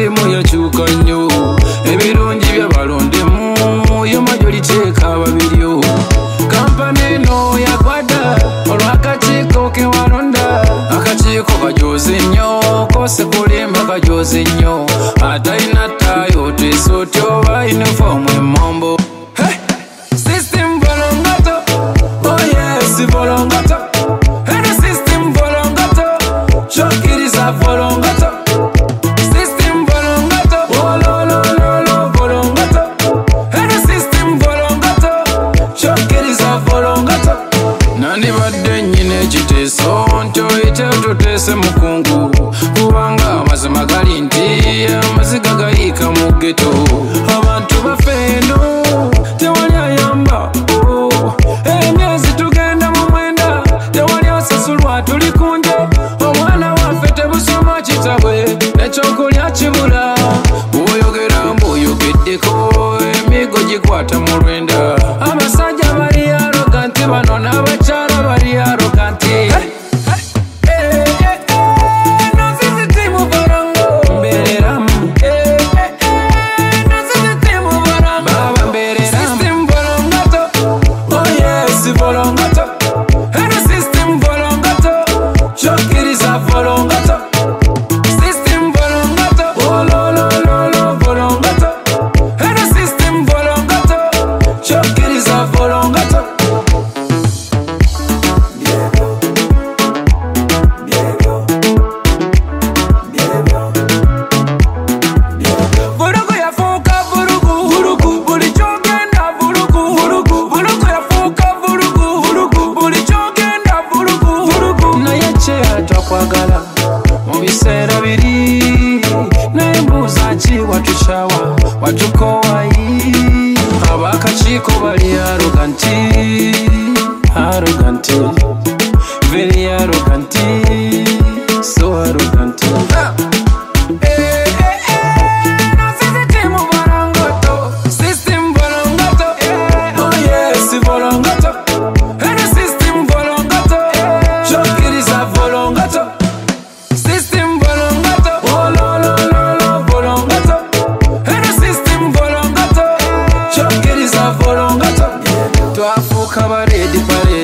sisitemu yakyuka nnyo ebirungi byabalondemu yo majority kababiryo kampani eno yakwada olw'akakiiko ke walonda akakiiko kajoze nnyo kose kulimba kajoze nnyo atalina ttaayo tesooti oba yunifoomu emmombo system volongato oh yes volongato eno system volongato kyokiriza volongato system volongato oh lo lo lo lo volongato eno system volongato kyokiriza volongato nandibadde nnyina ekiteeso nti oyite tuteese mukungu kubanga amazima gali nti amaziga gayiika mu ggeto abantu baffe eno tewali ayamba emyezi tugenda mu mwenda tewali osasulwa tuli kunje omwana waffe tebusoma kitabwe ekyokulya kibula bw'oyogera mbw'oyogeddeko emigo gikwata mu lwenda abasajja bali aroganti bano n'abakyala bali aroganti volongato eno system volongato kyokiriza volongato system volongato oh lo lo lo lo volongato eno system volongato kyokiriza volongato vurugu yafuuka vurugu vurugu buli kyogenda vurugu vurugu vurugu yafuuka kwagala mu biseera biri naye mbuuza ki watushawa watukowayi ab'akakiiko bali aroganti aroganti very aroganti so aroganti system volongato oh yes volongato eno system volongato kyokiriza volongato system volongato oh lo lo lo lo volongato eno system volongato kyokiriza volongato twafuuka baredi pale